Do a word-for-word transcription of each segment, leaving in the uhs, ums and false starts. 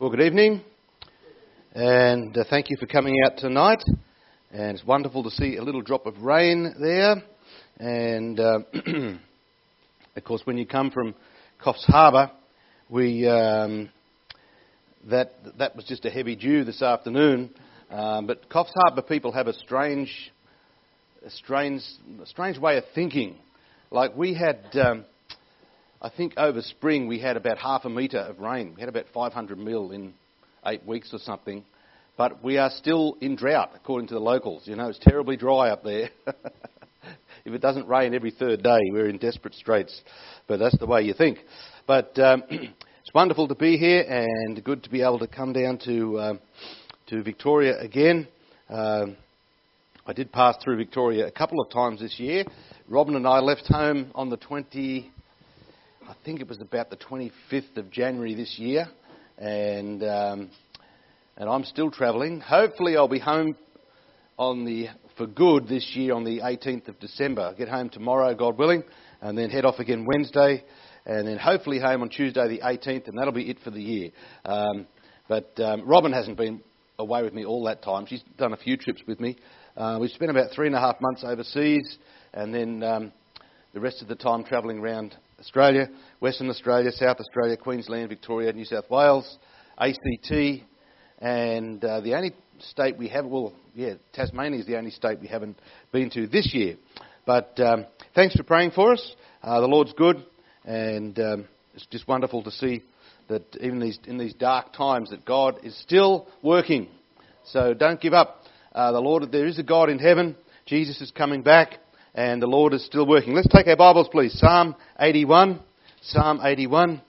Well, good evening, and uh, thank you for coming out tonight. And it's wonderful to see a little drop of rain there. And uh, of course, when you come from Coffs Harbour, we um, that that was just a heavy dew this afternoon. Um, but Coffs Harbour people have a strange, a strange, a strange way of thinking. Like we had. Um, I think over spring we had about half a metre of rain. We had about five hundred mil in eight weeks or something. But we are still in drought, according to the locals. You know, it's terribly dry up there. If it doesn't rain every third day, we're in desperate straits. But that's the way you think. But um, it's wonderful to be here and good to be able to come down to um, to Victoria again. Um, I did pass through Victoria a couple of times this year. Robin and I left home on the twentieth. I think it was about the twenty-fifth of January this year, and um, and I'm still travelling. Hopefully I'll be home on the for good this year on the eighteenth of December. I'll get home tomorrow, God willing, and then head off again Wednesday, and then hopefully home on Tuesday the eighteenth, and that'll be it for the year. Um, but um, Robin hasn't been away with me all that time. She's done a few trips with me. Uh, we've spent about three and a half months overseas, and then um, the rest of the time travelling around Australia, Western Australia, South Australia, Queensland, Victoria, New South Wales, A C T, and uh, the only state we have, well, yeah, Tasmania is the only state we haven't been to this year. But um, thanks for praying for us. Uh, the Lord's good, and um, it's just wonderful to see that even these, in these dark times that God is still working. So don't give up. Uh, the Lord, there is a God in heaven. Jesus is coming back. And the Lord is still working. Let's take our Bibles, please. Psalm eighty-one. Psalm eighty-one.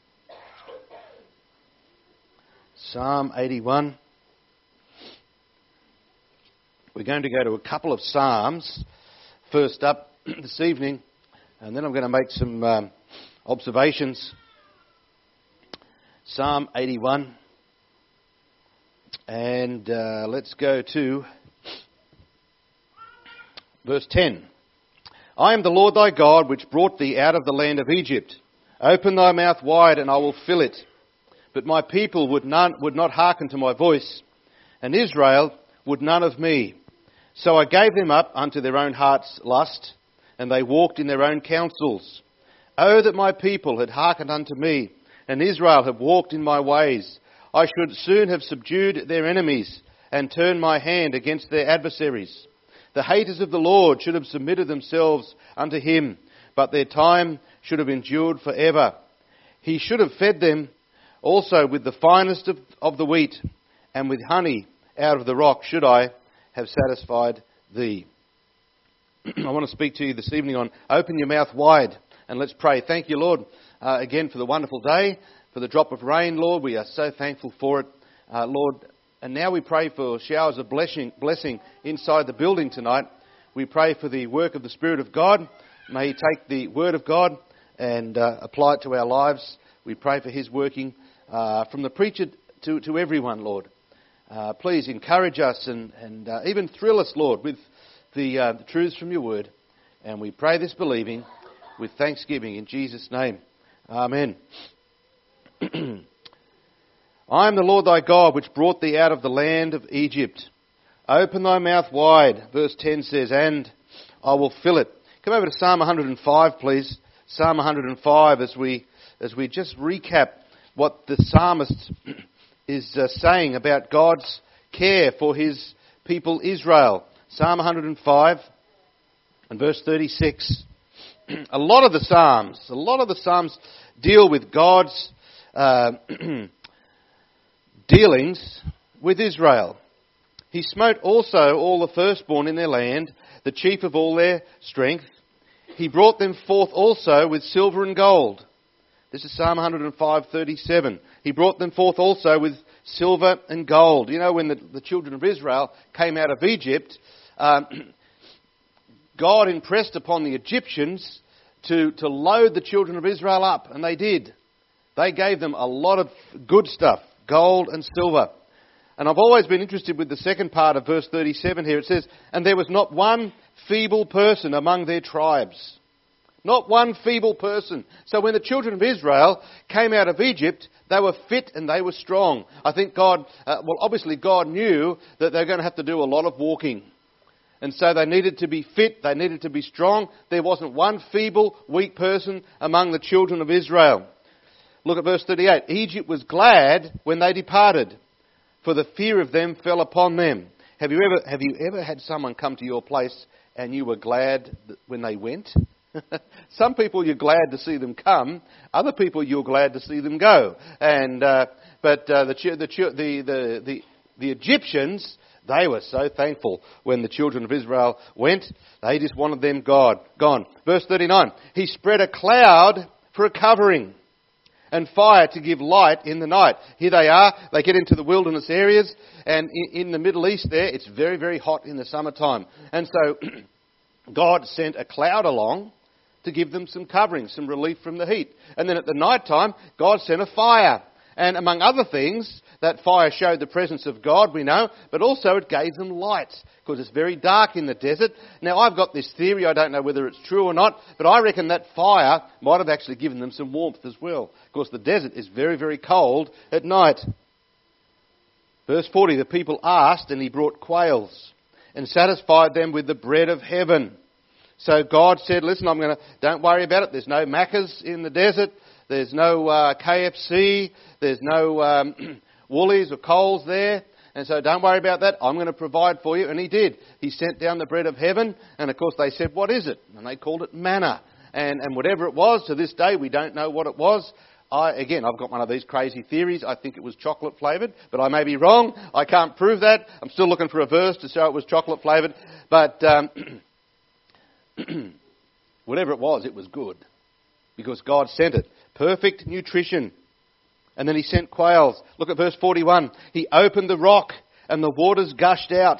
Psalm eighty-one. We're going to go to a couple of Psalms first up this evening. And then I'm going to make some um, observations. Psalm eighty-one. And uh, let's go to verse ten. I am the Lord thy God, which brought thee out of the land of Egypt. Open thy mouth wide, and I will fill it. But my people would, none, would not hearken to my voice, and Israel would none of me. So I gave them up unto their own heart's lust, and they walked in their own counsels. Oh, that my people had hearkened unto me, and Israel had walked in my ways. I should soon have subdued their enemies, and turned my hand against their adversaries. The haters of the Lord should have submitted themselves unto him, but their time should have endured forever. He should have fed them also with the finest of, of the wheat, and with honey out of the rock should I have satisfied thee. I want to speak to you this evening on open your mouth wide, and let's pray. Thank you, Lord, uh, again for the wonderful day, for the drop of rain, Lord. We are so thankful for it, uh, Lord. And now we pray for showers of blessing, blessing inside the building tonight. We pray for the work of the Spirit of God. May He take the Word of God and uh, apply it to our lives. We pray for His working uh, from the preacher to, to everyone, Lord. Uh, please encourage us and, and uh, even thrill us, Lord, with the, uh, the truths from your Word. And we pray this believing with thanksgiving in Jesus' name. Amen. I am the Lord thy God, which brought thee out of the land of Egypt. Open thy mouth wide, verse ten says, and I will fill it. Come over to Psalm one hundred five, please. Psalm one hundred five, as we as we just recap what the psalmist is uh, saying about God's care for his people Israel. Psalm one hundred five and verse thirty-six. A lot of the psalms, a lot of the psalms deal with God's Uh, dealings with Israel. He smote also all the firstborn in their land, the chief of all their strength. He brought them forth also with silver and gold. This is Psalm one hundred five, thirty-seven. He brought them forth also with silver and gold. You know, when the, the children of Israel came out of Egypt, um, God impressed upon the Egyptians to, to load the children of Israel up, and they did. They gave them a lot of good stuff. Gold and silver. And I've always been interested with the second part of verse thirty-seven here. It says, and there was not one feeble person among their tribes. Not one feeble person. So when the children of Israel came out of Egypt, they were fit and they were strong. I think God, uh, well obviously God knew that they were going to have to do a lot of walking. And so they needed to be fit, they needed to be strong. There wasn't one feeble, weak person among the children of Israel. Look at verse thirty-eight. Egypt was glad when they departed, for the fear of them fell upon them. Have you ever, have you ever had someone come to your place and you were glad when they went? Some people you're glad to see them come. Other people you're glad to see them go. And uh, but uh, the, the, the the the the Egyptians, they were so thankful when the children of Israel went. They just wanted them God gone. Verse thirty-nine. He spread a cloud for a covering, and fire to give light in the night. Here they are. They get into the wilderness areas, and in, in the Middle East there, it's very very hot in the summertime. And so God sent a cloud along to give them some covering, some relief from the heat. And then at the night time, God sent a fire. And among other things, that fire showed the presence of God, we know, but also it gave them light, because it's very dark in the desert. Now, I've got this theory, I don't know whether it's true or not, but I reckon that fire might have actually given them some warmth as well. Of course, the desert is very, very cold at night. Verse forty, the people asked, and he brought quails, and satisfied them with the bread of heaven. So God said, listen, I'm going to, don't worry about it. There's no Macca's in the desert. There's no uh, K F C. There's no um, Woolies or Coles there. And so don't worry about that. I'm going to provide for you. And he did. He sent down the bread of heaven. And of course they said, what is it? And they called it manna. And, and whatever it was, to this day we don't know what it was. I, again, I've got one of these crazy theories. I think it was chocolate flavoured, but I may be wrong. I can't prove that. I'm still looking for a verse to show it was chocolate flavoured. But um, whatever it was, it was good, because God sent it. Perfect nutrition. And then he sent quails. Look at verse forty-one. He opened the rock and the waters gushed out.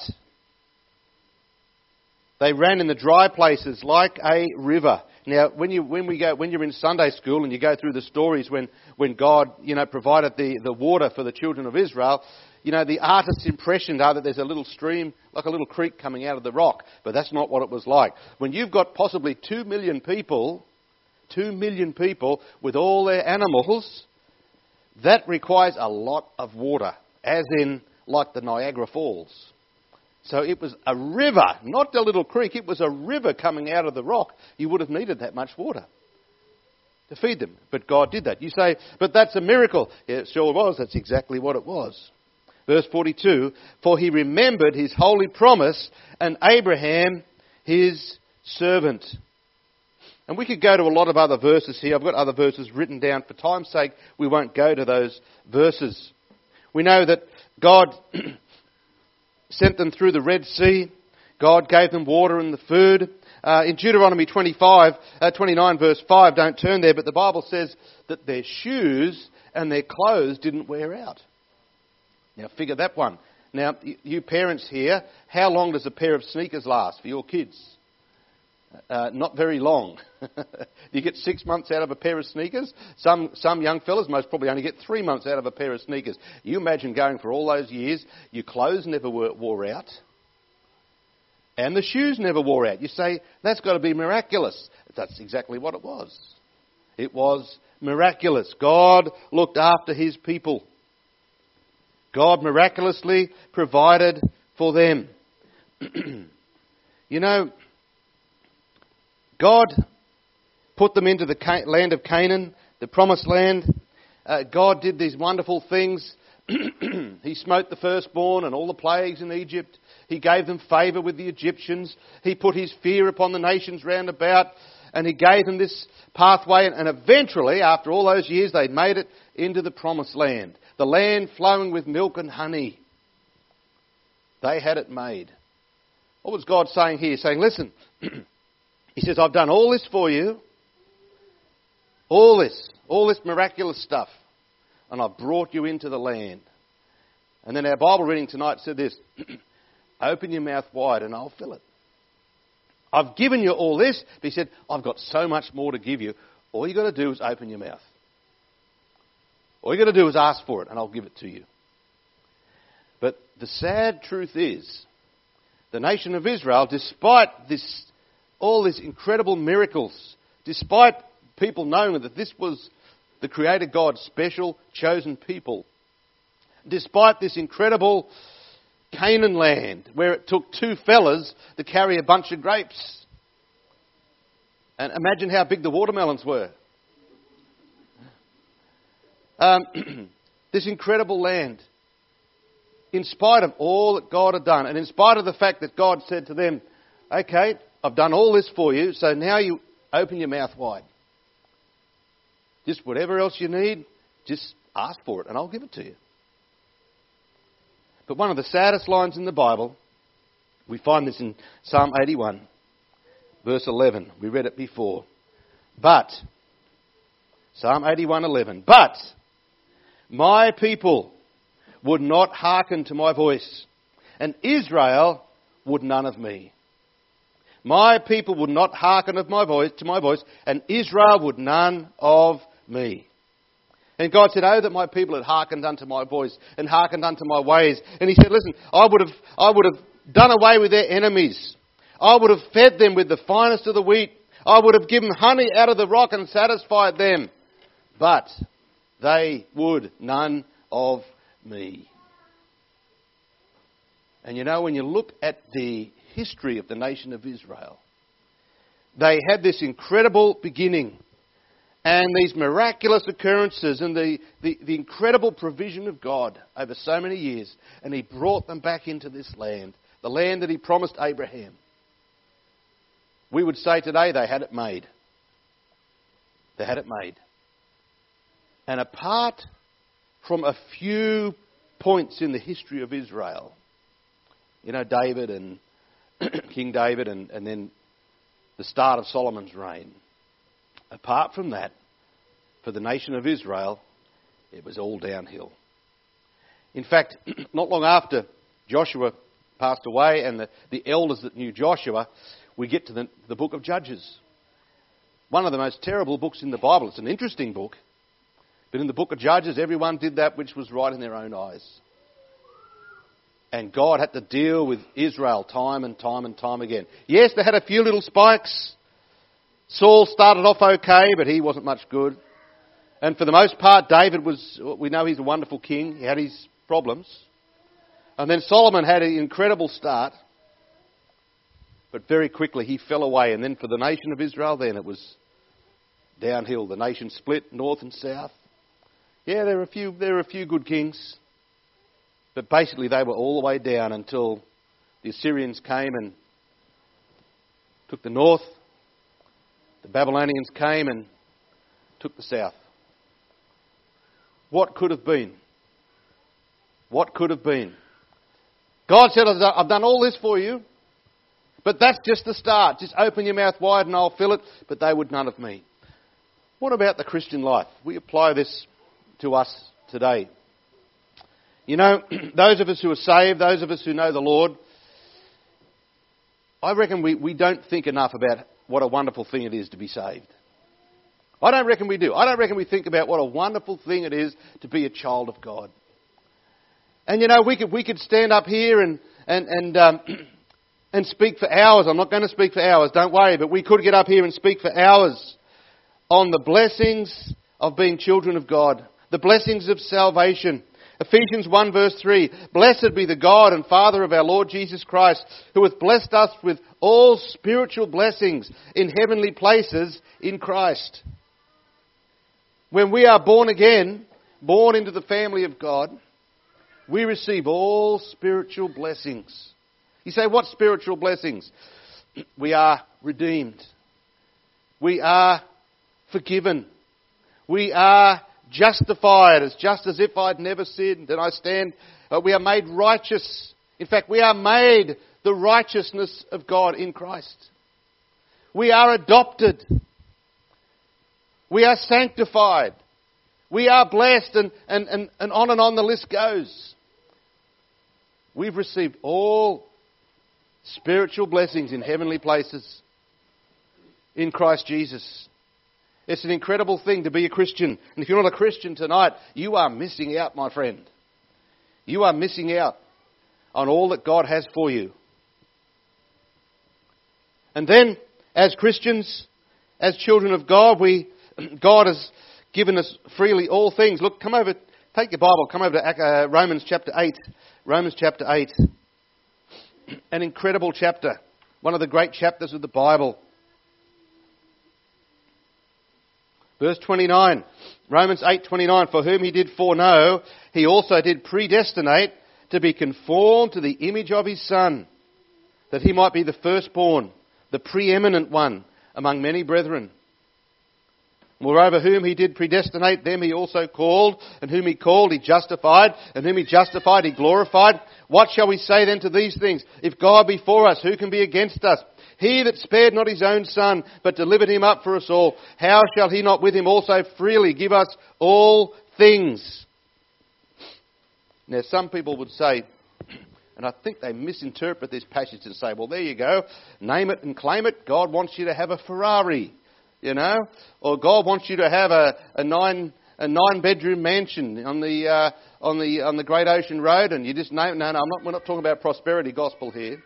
They ran in the dry places like a river. Now, when you when we go when you're in Sunday school and you go through the stories when, when God, you know, provided the, the water for the children of Israel, you know, the artist's impressions are that there's a little stream, like a little creek coming out of the rock. But that's not what it was like. When you've got possibly two million people, two million people with all their animals, that requires a lot of water, as in like the Niagara Falls. So it was a river, not a little creek. It was a river coming out of the rock. You would have needed that much water to feed them. But God did that. You say, but that's a miracle. Yeah, it sure was. That's exactly what it was. Verse forty-two, for he remembered his holy promise and Abraham his servant. And we could go to a lot of other verses here. I've got other verses written down. For time's sake, we won't go to those verses. We know that God sent them through the Red Sea. God gave them water and the food. Uh, in Deuteronomy twenty-five, uh, twenty-nine verse five, don't turn there, but the Bible says that their shoes and their clothes didn't wear out. Now figure that one. Now, you parents here, how long does a pair of sneakers last for your kids? Uh, not very long. You get six months out of a pair of sneakers. Some some young fellas most probably only get three months out of a pair of sneakers. You imagine going for all those years, your clothes never wore, wore out, and the shoes never wore out. You say, that's got to be miraculous. That's exactly what it was. It was miraculous. God looked after his people. God miraculously provided for them. You know, God put them into the land of Canaan, the promised land. Uh, God did these wonderful things. He smote the firstborn and all the plagues in Egypt. He gave them favour with the Egyptians. He put his fear upon the nations round about. And he gave them this pathway. And eventually, after all those years, they made it into the promised land. The land flowing with milk and honey. They had it made. What was God saying here? Saying, listen, he says, I've done all this for you. All this. All this miraculous stuff. And I've brought you into the land. And then our Bible reading tonight said this. Open your mouth wide and I'll fill it. I've given you all this. But he said, I've got so much more to give you. All you've got to do is open your mouth. All you've got to do is ask for it and I'll give it to you. But the sad truth is, the nation of Israel, despite this, all these incredible miracles, despite people knowing that this was the Creator God's special, chosen people, despite this incredible Canaan land where it took two fellas to carry a bunch of grapes. And imagine how big the watermelons were. Um, this incredible land, in spite of all that God had done, and in spite of the fact that God said to them, okay, I've done all this for you, so now you open your mouth wide. Just whatever else you need, just ask for it and I'll give it to you. But one of the saddest lines in the Bible, we find this in Psalm eighty-one, verse eleven. We read it before. But, Psalm eighty-one eleven, but my people would not hearken to my voice, and Israel would none of me. My people would not hearken of my voice to my voice, and Israel would none of me. And God said, oh, that my people had hearkened unto my voice and hearkened unto my ways. And he said, listen, I would have, I would have done away with their enemies. I would have fed them with the finest of the wheat. I would have given honey out of the rock and satisfied them. But they would none of me. And you know, when you look at the history of the nation of Israel, they had this incredible beginning and these miraculous occurrences and the, the, the incredible provision of God over so many years. And he brought them back into this land, the land that he promised Abraham. We would say today they had it made. They had it made. And apart from a few points in the history of Israel, you know, David and King David and, and then the start of Solomon's reign. Apart from that, for the nation of Israel, it was all downhill. In fact, not long after Joshua passed away and the, the elders that knew Joshua, we get to the, the book of Judges. One of the most terrible books in the Bible. It's an interesting book. But in the book of Judges, everyone did that which was right in their own eyes. And God had to deal with Israel time and time and time again. Yes, they had a few little spikes. Saul started off okay, but he wasn't much good. And for the most part, David was, we know he's a wonderful king. He had his problems. And then Solomon had an incredible start. But very quickly he fell away. And then for the nation of Israel, then it was downhill. The nation split north and south. Yeah, there were a few, there were a few good kings. But basically they were all the way down until the Assyrians came and took the north. The Babylonians came and took the south. What could have been? What could have been? God said, I've done all this for you, but that's just the start. Just open your mouth wide and I'll fill it, but they would none of me. What about the Christian life? We apply this to us today. You know, those of us who are saved, those of us who know the Lord, I reckon we, we don't think enough about what a wonderful thing it is to be saved. I don't reckon we do. I don't reckon we think about what a wonderful thing it is to be a child of God. And you know, we could we could stand up here and and and um, and speak for hours. I'm not going to speak for hours, don't worry. But we could get up here and speak for hours on the blessings of being children of God, the blessings of salvation. Ephesians one verse three, blessed be the God and Father of our Lord Jesus Christ, who hath blessed us with all spiritual blessings in heavenly places in Christ. When we are born again, born into the family of God, we receive all spiritual blessings. You say, what spiritual blessings? We are redeemed. We are forgiven. We are justified, as just as if I'd never sinned, and I stand, uh, we are made righteous. In fact, we are made the righteousness of God in Christ. We are adopted. We are sanctified. We are blessed, and, and, and, and on and on the list goes. We've received all spiritual blessings in heavenly places in Christ Jesus. It's an incredible thing to be a Christian. And if you're not a Christian tonight, you are missing out, my friend. You are missing out on all that God has for you. And then, as Christians, As children of God, we God has given us freely all things. Look, come over, take your Bible, come over to uh, Romans chapter eight. Romans chapter eight. An incredible chapter. One of the great chapters of the Bible. Verse twenty-nine. Romans eight twenty-nine. For whom he did foreknow, he also did predestinate to be conformed to the image of his Son, that he might be the firstborn, the preeminent one among many brethren. Moreover, whom he did predestinate, them he also called, and whom he called he justified, and whom he justified he glorified. What shall we say then to these things? If God be for us, who can be against us? He that spared not his own Son, but delivered him up for us all, how shall he not with him also freely give us all things? Now some people would say, and I think they misinterpret this passage and say, well, there you go, name it and claim it. God wants you to have a Ferrari, you know, or God wants you to have a, a nine a nine bedroom mansion on the uh, on the on the Great Ocean Road, and you just name it. No, no, I'm not. We're not talking about prosperity gospel here.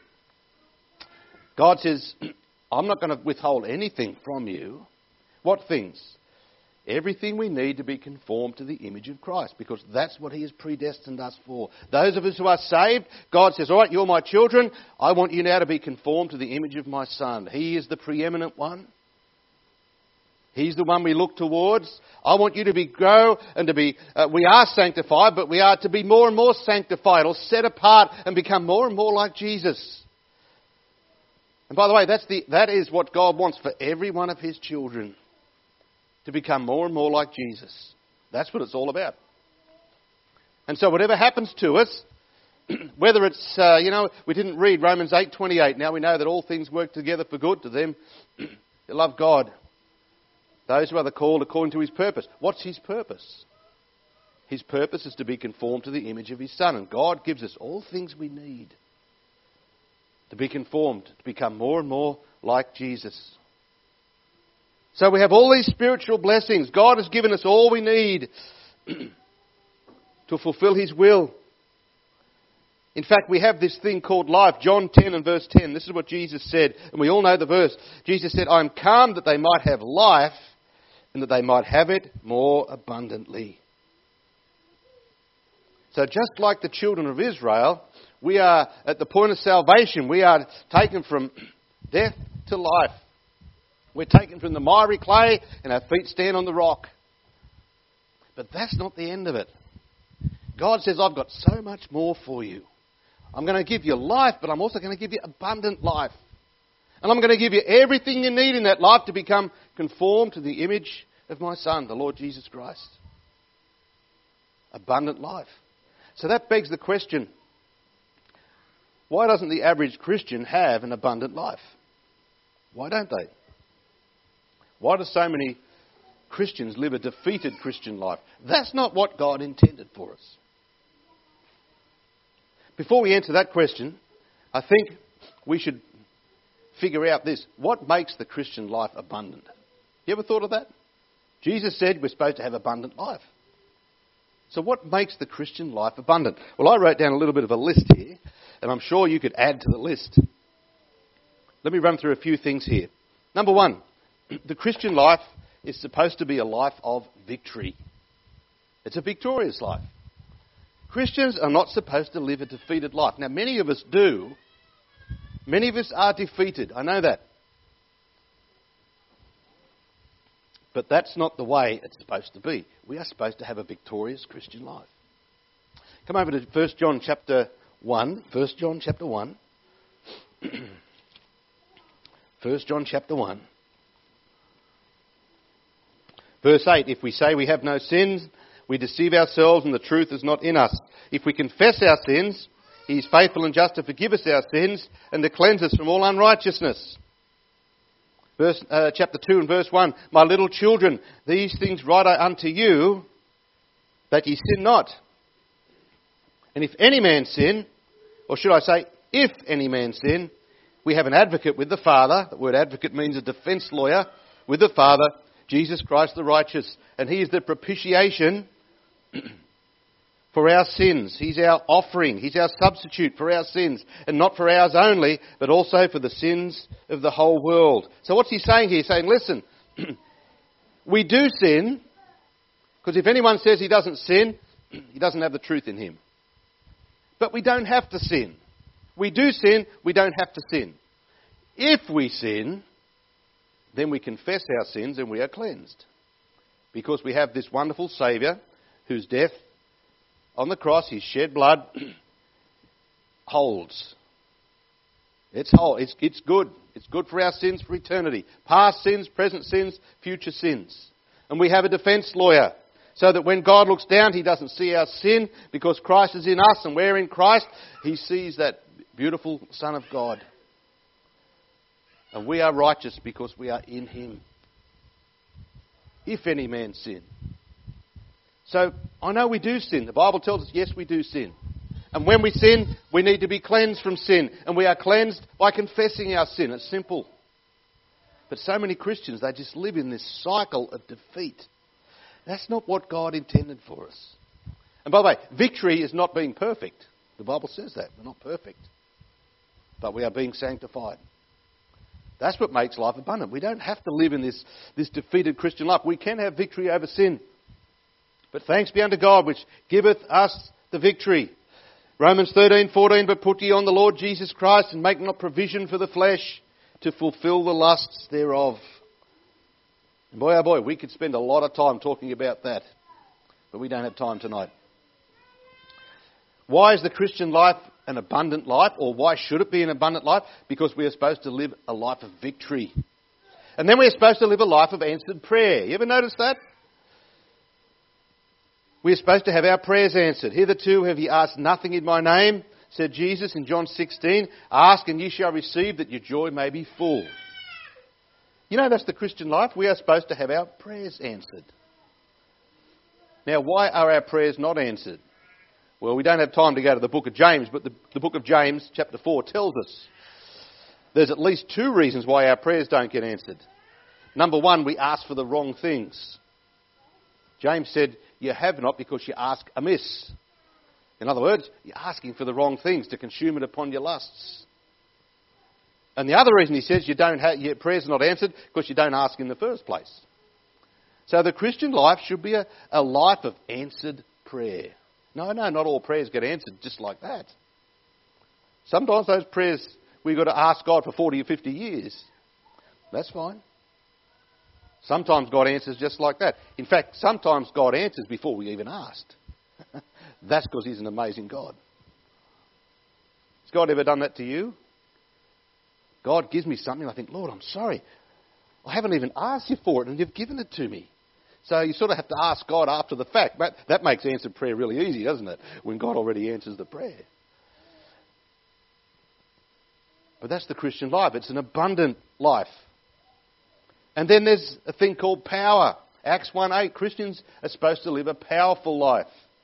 God says, I'm not going to withhold anything from you. What things? Everything we need to be conformed to the image of Christ, because that's what he has predestined us for. Those of us who are saved, God says, all right, you're my children. I want you now to be conformed to the image of my Son. He is the preeminent one. He's the one we look towards. I want you to be grow and to be, uh, we are sanctified, but we are to be more and more sanctified or set apart and become more and more like Jesus. And by the way, that's the, that is what God wants for every one of his children. To become more and more like Jesus. That's what it's all about. And so whatever happens to us, whether it's, uh, you know, we didn't read Romans eight twenty-eight. Now we know that all things work together for good to them that love God. Those who are the called according to his purpose. What's his purpose? His purpose is to be conformed to the image of his Son. And God gives us all things we need to be conformed, to become more and more like Jesus. So we have all these spiritual blessings. God has given us all we need to fulfill his will. In fact, we have this thing called life. John ten and verse ten. This is what Jesus said. And we all know the verse. Jesus said, I am come that they might have life and that they might have it more abundantly. So just like the children of Israel, we are at the point of salvation. We are taken from death to life. We're taken from the miry clay and our feet stand on the rock. But that's not the end of it. God says, I've got so much more for you. I'm going to give you life, but I'm also going to give you abundant life. And I'm going to give you everything you need in that life to become conformed to the image of my Son, the Lord Jesus Christ. Abundant life. So that begs the question, why doesn't the average Christian have an abundant life? Why don't they? Why do so many Christians live a defeated Christian life? That's not what God intended for us. Before we answer that question, I think we should figure out this. What makes the Christian life abundant? You ever thought of that? Jesus said we're supposed to have abundant life. So what makes the Christian life abundant? Well, I wrote down a little bit of a list here, and I'm sure you could add to the list. Let me run through a few things here. Number one. The Christian life is supposed to be a life of victory. It's a victorious life. Christians are not supposed to live a defeated life. Now, many of us do. Many of us are defeated. I know that. But that's not the way it's supposed to be. We are supposed to have a victorious Christian life. Come over to First John chapter one. First John chapter one. First John chapter one. Verse eight, if we say we have no sins, we deceive ourselves and the truth is not in us. If we confess our sins, he is faithful and just to forgive us our sins and to cleanse us from all unrighteousness. Verse, uh, chapter two and verse one, my little children, these things write I unto you, that ye sin not. And if any man sin, or should I say, if any man sin, we have an advocate with the Father. The word advocate means a defence lawyer with the Father, Jesus Christ the righteous, and he is the propitiation for our sins. He's our offering. He's our substitute for our sins, and not for ours only, but also for the sins of the whole world. So what's he saying here? He's saying, listen, We do sin, because if anyone says he doesn't sin, he doesn't have the truth in him. But we don't have to sin. We do sin, we don't have to sin. If we sin, then we confess our sins and we are cleansed. Because we have this wonderful Saviour whose death on the cross, his shed blood, holds. It's whole. It's, it's good. It's good for our sins for eternity. Past sins, present sins, future sins. And we have a defence lawyer. So that when God looks down, he doesn't see our sin because Christ is in us and we're in Christ. He sees that beautiful Son of God. And we are righteous because we are in him. If any man sin. So I know we do sin. The Bible tells us, yes, we do sin. And when we sin, we need to be cleansed from sin. And we are cleansed by confessing our sin. It's simple. But so many Christians, they just live in this cycle of defeat. That's not what God intended for us. And by the way, victory is not being perfect. The Bible says that. We're not perfect. But we are being sanctified. That's what makes life abundant. We don't have to live in this, this defeated Christian life. We can have victory over sin. But thanks be unto God, which giveth us the victory. Romans thirteen fourteen, but put ye on the Lord Jesus Christ, and make not provision for the flesh to fulfil the lusts thereof. And boy, oh boy, we could spend a lot of time talking about that. But we don't have time tonight. Why is the Christian life an abundant life? Or why should it be an abundant life? Because we are supposed to live a life of victory. And then we are supposed to live a life of answered prayer. You ever notice that? We are supposed to have our prayers answered. Hitherto have ye asked nothing in my name, said Jesus in John sixteen. Ask and ye shall receive, that your joy may be full. You know, that's the Christian life. We are supposed to have our prayers answered. Now, why are our prayers not answered? Well, we don't have time to go to the book of James, but the, the book of James, chapter four, tells us there's at least two reasons why our prayers don't get answered. Number one, we ask for the wrong things. James said, you have not because you ask amiss. In other words, you're asking for the wrong things to consume it upon your lusts. And the other reason he says you don't have, your prayers are not answered because you don't ask in the first place. So the Christian life should be a, a life of answered prayer. No, no, not all prayers get answered just like that. Sometimes those prayers we've got to ask God for forty or fifty years. That's fine. Sometimes God answers just like that. In fact, sometimes God answers before we even asked. That's because he's an amazing God. Has God ever done that to you? God gives me something, I think, Lord, I'm sorry. I haven't even asked you for it, and you've given it to me. So you sort of have to ask God after the fact. But that makes answered prayer really easy, doesn't it? When God already answers the prayer. But that's the Christian life. It's an abundant life. And then there's a thing called power. Acts one eight, Christians are supposed to live a powerful life.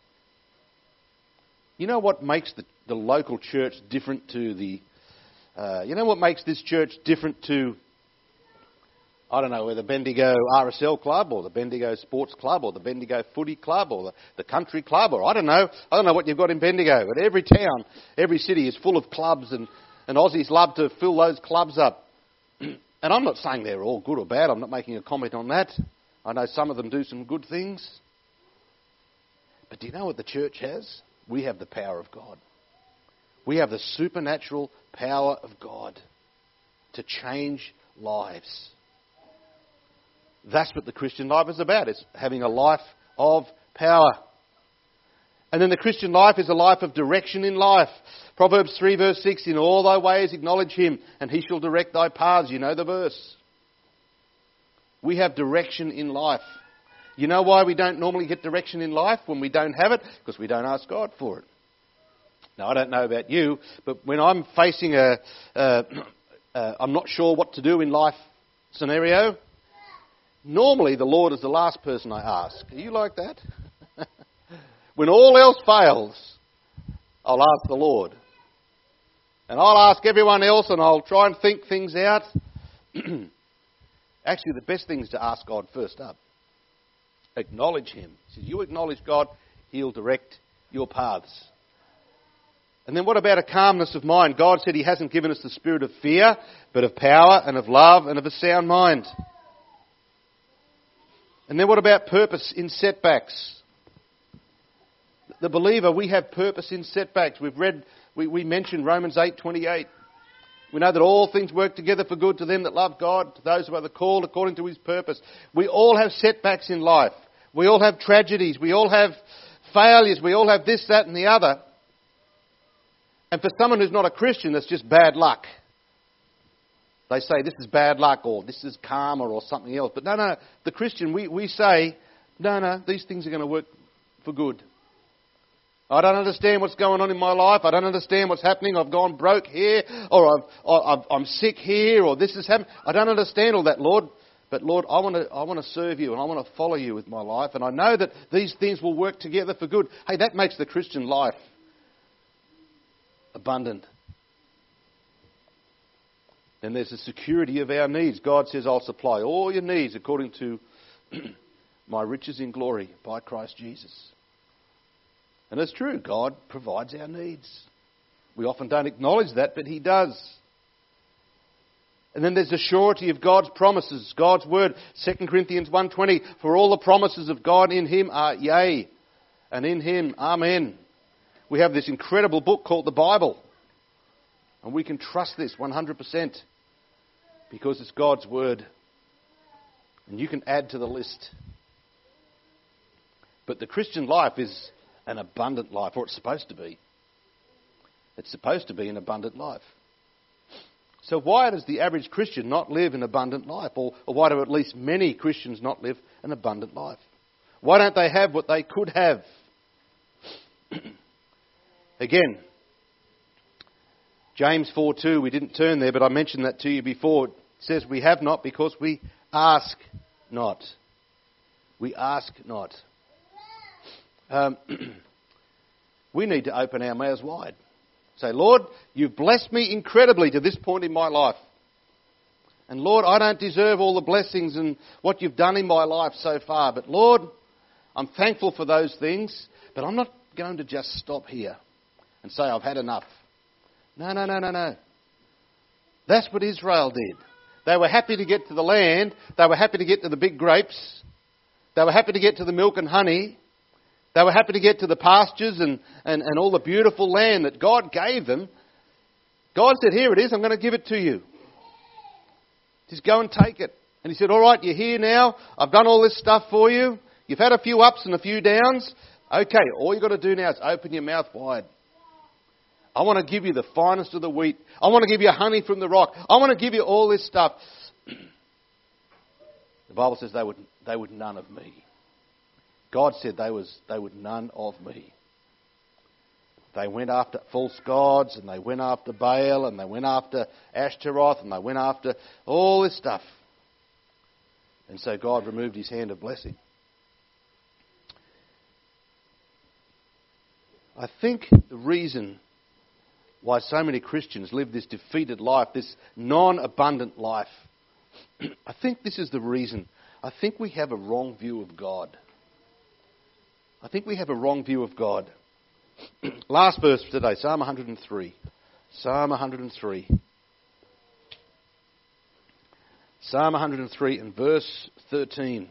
You know what makes the, the local church different to the... Uh, you know what makes this church different to, I don't know, the Bendigo R S L club or the Bendigo Sports Club or the Bendigo Footy Club or the, the Country Club or I don't know. I don't know what you've got in Bendigo. But every town, every city is full of clubs and, and Aussies love to fill those clubs up. And I'm not saying they're all good or bad. I'm not making a comment on that. I know some of them do some good things. But do you know what the church has? We have the power of God. We have the supernatural power of God to change lives. That's what the Christian life is about. It's having a life of power. And then the Christian life is a life of direction in life. Proverbs three verse six, in all thy ways acknowledge him, and he shall direct thy paths. You know the verse. We have direction in life. You know why we don't normally get direction in life when we don't have it? Because we don't ask God for it. Now, I don't know about you, but when I'm facing a, uh, uh, I'm not sure what to do in life scenario, normally the Lord is the last person I ask. Are you like that? When all else fails, I'll ask the Lord. And I'll ask everyone else and I'll try and think things out. Actually, the best thing is to ask God first up. Acknowledge him. So you acknowledge God, he'll direct your paths. And then what about a calmness of mind? God said he hasn't given us the spirit of fear, but of power and of love and of a sound mind. And then what about purpose in setbacks? The believer, we have purpose in setbacks. We've read, we, we mentioned Romans eight twenty-eight. We know that all things work together for good to them that love God, to those who are the called according to his purpose. We all have setbacks in life. We all have tragedies. We all have failures. We all have this, that and the other. And for someone who's not a Christian, that's just bad luck. They say this is bad luck or this is karma or something else. But no, no, the Christian, we, we say, no, no, these things are going to work for good. I don't understand what's going on in my life. I don't understand what's happening. I've gone broke here, or I've, I've, I'm sick here, or this is happening. I don't understand all that, Lord. But Lord, I want to I want to serve you and I want to follow you with my life. And I know that these things will work together for good. Hey, that makes the Christian life abundant. And there's the security of our needs. God says, I'll supply all your needs according to my riches in glory by Christ Jesus. And it's true, God provides our needs. We often don't acknowledge that, but he does. And then there's the surety of God's promises, God's word. Second Corinthians one twenty, for all the promises of God in him are yea, and in him amen. We have this incredible book called the Bible. And we can trust this one hundred percent because it's God's word. And you can add to the list. But the Christian life is an abundant life, or it's supposed to be. It's supposed to be an abundant life. So why does the average Christian not live an abundant life? Or, or why do at least many Christians not live an abundant life? Why don't they have what they could have? Again, James four two, we didn't turn there, but I mentioned that to you before. It says we have not because we ask not. We ask not. Um, we need to open our mouths wide. Say, Lord, you've blessed me incredibly to this point in my life. And Lord, I don't deserve all the blessings and what you've done in my life so far. But Lord, I'm thankful for those things. But I'm not going to just stop here and say I've had enough. No, no, no, no, no. That's what Israel did. They were happy to get to the land. They were happy to get to the big grapes. They were happy to get to the milk and honey. They were happy to get to the pastures and, and, and all the beautiful land that God gave them. God said, here it is, I'm going to give it to you. Just go and take it. And he said, all right, you're here now. I've done all this stuff for you. You've had a few ups and a few downs. Okay, all you've got to do now is open your mouth wide. I want to give you the finest of the wheat. I want to give you honey from the rock. I want to give you all this stuff. The Bible says they would, they would none of me. God said they was they would none of me. They went after false gods and they went after Baal and they went after Ashtaroth and they went after all this stuff. And so God removed his hand of blessing. I think the reason why so many Christians live this defeated life, this non-abundant life, I think this is the reason. I think we have a wrong view of God. I think we have a wrong view of God. Last verse for today, Psalm one hundred three. Psalm one hundred three. Psalm one hundred three and verse thirteen.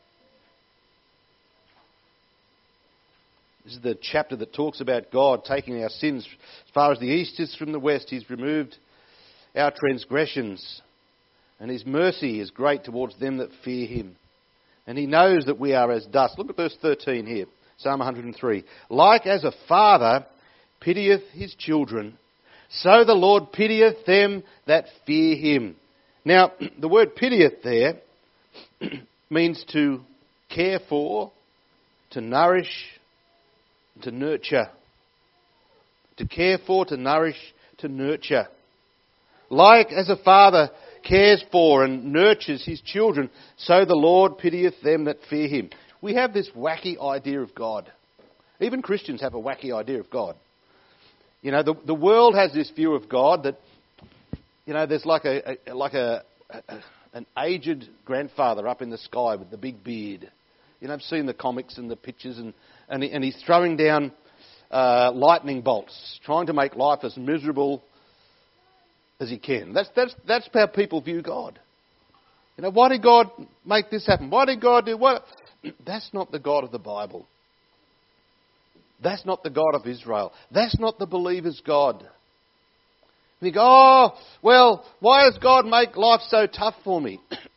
This is the chapter that talks about God taking our sins as far as the east is from the west. He's removed our transgressions. And his mercy is great towards them that fear him. And he knows that we are as dust. Look at verse thirteen here. Psalm one hundred three. Like as a father pitieth his children, so the Lord pitieth them that fear him. Now, the word pitieth there means to care for, to nourish, to nurture. To care for, to nourish, to nurture. Like as a father cares for and nurtures his children, so the Lord pitieth them that fear him. We have this wacky idea of God. Even Christians have a wacky idea of God. You know, the the world has this view of God that, you know, there's like a, a like a, a an aged grandfather up in the sky with the big beard. You know, I've seen the comics and the pictures, and and, he, and he's throwing down uh, lightning bolts, trying to make life as miserable as he can. That's that's that's how people view God. You know, why did God make this happen? Why did God do what? That's not the God of the Bible. That's not the God of Israel. That's not the believer's God. You think, oh, well, why does God make life so tough for me?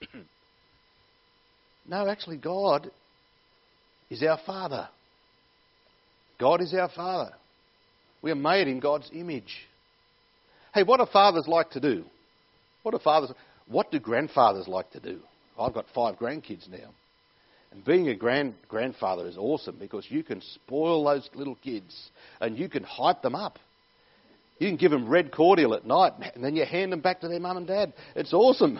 No, actually, God is our Father. God is our Father. We are made in God's image. Hey, what do fathers like to do? What do fathers? What do grandfathers like to do? I've got five grandkids now. And being a grand grandfather is awesome because you can spoil those little kids and you can hype them up. You can give them red cordial at night and then you hand them back to their mum and dad. It's awesome.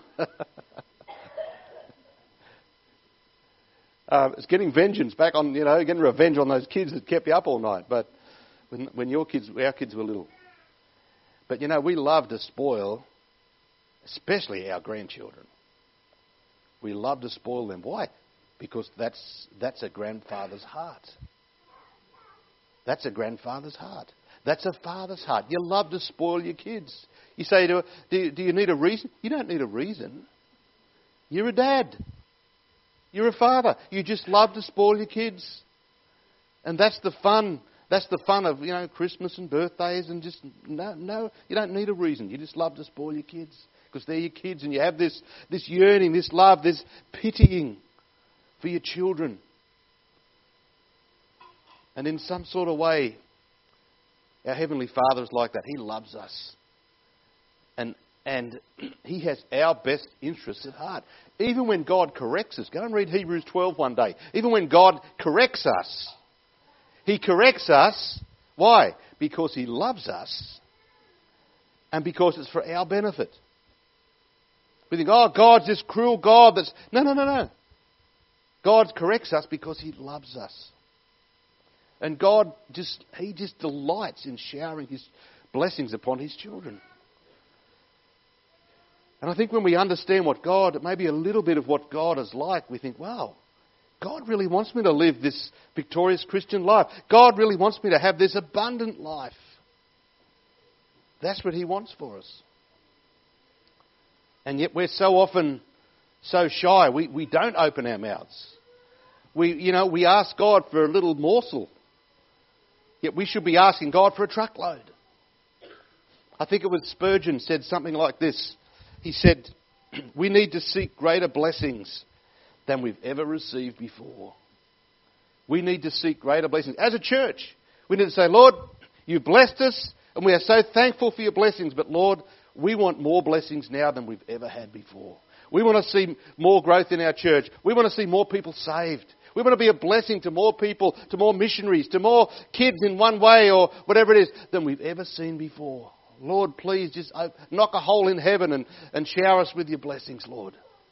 uh, it's getting vengeance back on, you know, getting revenge on those kids that kept you up all night. But when, when your kids, our kids were little. But, you know, we love to spoil, especially our grandchildren. We love to spoil them. Why? Because that's that's a grandfather's heart. That's a grandfather's heart. That's a father's heart. You love to spoil your kids. You say to her, do you, do you need a reason? You don't need a reason. You're a dad. You're a father. You just love to spoil your kids. And that's the fun. That's the fun of, you know, Christmas and birthdays and just, no, no, you don't need a reason. You just love to spoil your kids because they're your kids and you have this, this yearning, this love, this pitying for your children. And in some sort of way, our Heavenly Father is like that. He loves us. And and He has our best interests at heart. Even when God corrects us. Go and read Hebrews twelve one day. Even when God corrects us. He corrects us. Why? Because He loves us. And because it's for our benefit. We think, oh, God's this cruel God that's... No, no, no, no. God corrects us because He loves us. And God just, He just delights in showering His blessings upon His children. And I think when we understand what God, maybe a little bit of what God is like, we think, wow, God really wants me to live this victorious Christian life. God really wants me to have this abundant life. That's what He wants for us. And yet we're so often so shy, we, we don't open our mouths. We, you know, we ask God for a little morsel. Yet we should be asking God for a truckload. I think it was Spurgeon said something like this. He said, we need to seek greater blessings than we've ever received before. We need to seek greater blessings. As a church, we need to say, Lord, you've blessed us and we are so thankful for your blessings. But Lord, we want more blessings now than we've ever had before. We want to see more growth in our church. We want to see more people saved. We want to be a blessing to more people, to more missionaries, to more kids in one way or whatever it is than we've ever seen before. Lord, please just knock a hole in heaven and, and shower us with your blessings, Lord.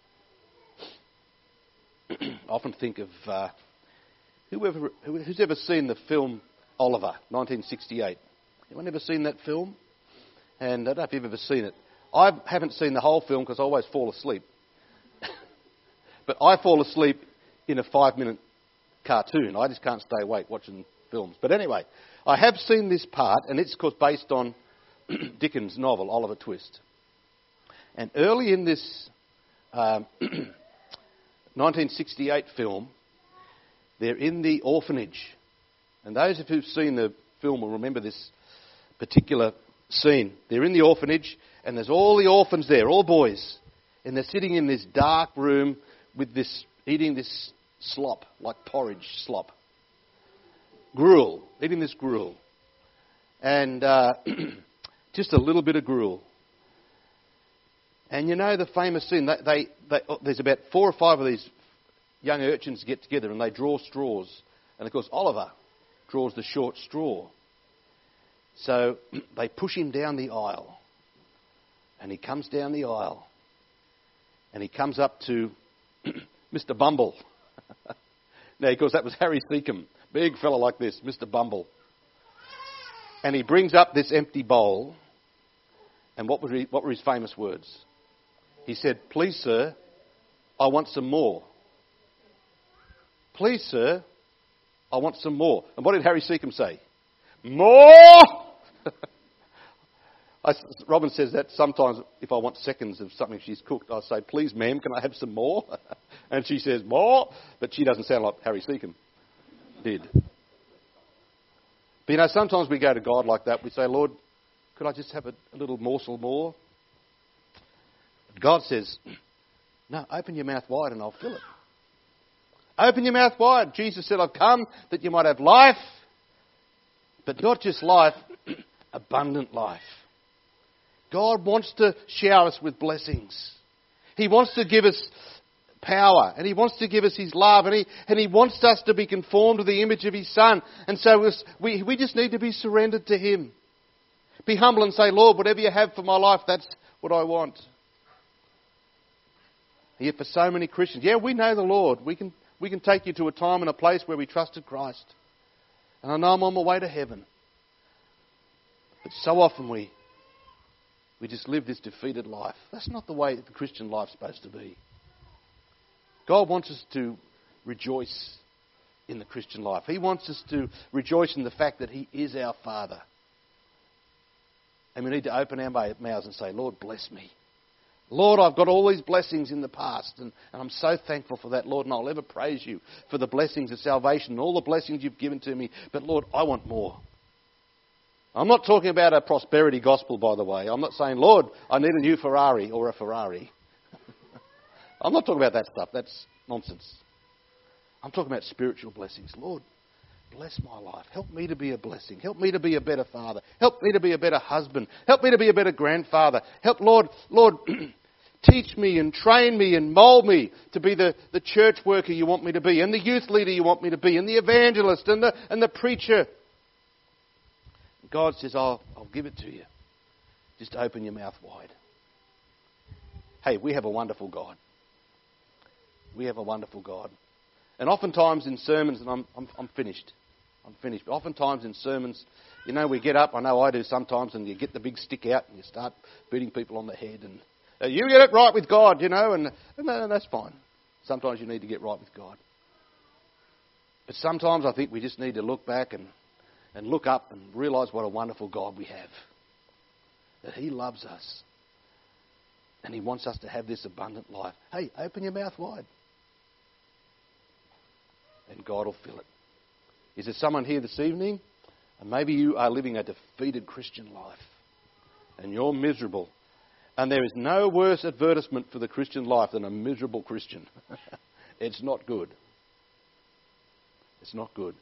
I often think of uh, whoever, who's ever seen the film Oliver, nineteen sixty-eight. Anyone ever seen that film? And I don't know if you've ever seen it. I haven't seen the whole film because I always fall asleep. But I fall asleep in a five-minute cartoon. I just can't stay awake watching films. But anyway, I have seen this part, and it's of course based on Dickens' novel, Oliver Twist. And early in this um, nineteen sixty-eight film, they're in the orphanage. And those of you who've seen the film will remember this particular scene. They're in the orphanage, and there's all the orphans there, all boys. And they're sitting in this dark room with this, eating this slop, like porridge slop. Gruel, eating this gruel. And uh, just a little bit of gruel. And you know the famous scene, they, they, they, oh, there's about four or five of these young urchins get together and they draw straws. And of course Oliver draws the short straw. So they push him down the aisle. And he comes down the aisle. And he comes up to Mister Bumble. Now, of course, that was Harry Seacombe. Big fella like this, Mister Bumble. And he brings up this empty bowl. And what were, he, what were his famous words? He said, please, sir, I want some more. Please, sir, I want some more. And what did Harry Seacombe say? More! I, Robin says that sometimes if I want seconds of something she's cooked, I say, please, ma'am, can I have some more? And she says, more? But she doesn't sound like Harry Seacombe did. But you know, sometimes we go to God like that. We say, Lord, could I just have a, a little morsel more? God says, no, open your mouth wide and I'll fill it. Open your mouth wide. Jesus said, I've come that you might have life, but not just life, abundant life. God wants to shower us with blessings. He wants to give us power, and He wants to give us His love, and He and He wants us to be conformed to the image of His Son. And so we, we just need to be surrendered to Him. Be humble and say, Lord, whatever you have for my life, that's what I want. Yet for so many Christians, yeah, we know the Lord. We can we can take you to a time and a place where we trusted Christ. And I know I'm on my way to heaven. But so often we we just live this defeated life. That's not the way the Christian life's supposed to be. God wants us to rejoice in the Christian life. He wants us to rejoice in the fact that He is our Father. And we need to open our mouths and say, Lord, bless me. Lord, I've got all these blessings in the past, and, and I'm so thankful for that, Lord, and I'll ever praise you for the blessings of salvation and all the blessings you've given to me. But Lord, I want more. I'm not talking about a prosperity gospel, by the way. I'm not saying, Lord, I need a new Ferrari or a Ferrari. I'm not talking about that stuff. That's nonsense. I'm talking about spiritual blessings. Lord, bless my life. Help me to be a blessing. Help me to be a better father. Help me to be a better husband. Help me to be a better grandfather. Help, Lord, Lord, teach me and train me and mould me to be the, the church worker you want me to be, and the youth leader you want me to be, and the evangelist and the, and the preacher. God says, I'll, I'll give it to you. Just open your mouth wide. Hey, we have a wonderful God. We have a wonderful God. And oftentimes in sermons, and I'm, I'm, I'm finished. I'm finished. But oftentimes in sermons, you know, we get up, I know I do sometimes, and you get the big stick out and you start beating people on the head. And uh, you get it right with God, you know, and, and, and that's fine. Sometimes you need to get right with God. But sometimes I think we just need to look back and, and look up and realise what a wonderful God we have. That He loves us. And He wants us to have this abundant life. Hey, open your mouth wide. And God will fill it. Is there someone here this evening? And maybe you are living a defeated Christian life. And you're miserable. And there is no worse advertisement for the Christian life than a miserable Christian. It's not good. It's not good.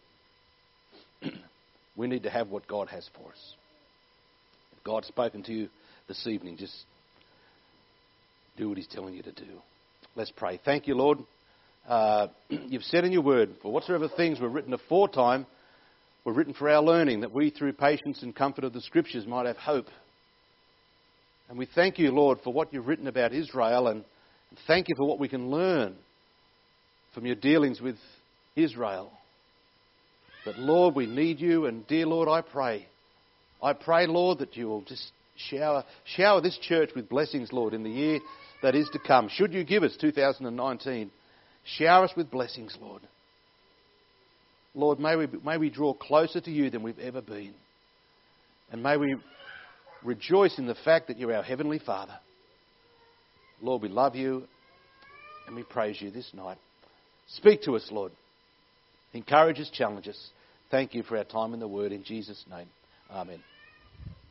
We need to have what God has for us. If God's spoken to you this evening, just do what He's telling you to do. Let's pray. Thank you, Lord. Uh, you've said in your word, for whatsoever things were written aforetime were written for our learning, that we through patience and comfort of the Scriptures might have hope. And we thank you, Lord, for what you've written about Israel, and thank you for what we can learn from your dealings with Israel. But Lord, we need you, and dear Lord, I pray, I pray, Lord, that you will just shower, shower this church with blessings, Lord, in the year that is to come. Should you give us two thousand nineteen, shower us with blessings, Lord. Lord, may we, may we draw closer to you than we've ever been. And may we rejoice in the fact that you're our Heavenly Father. Lord, we love you and we praise you this night. Speak to us, Lord. Encourage us, challenge us. Thank you for our time in the Word. In Jesus' name, amen.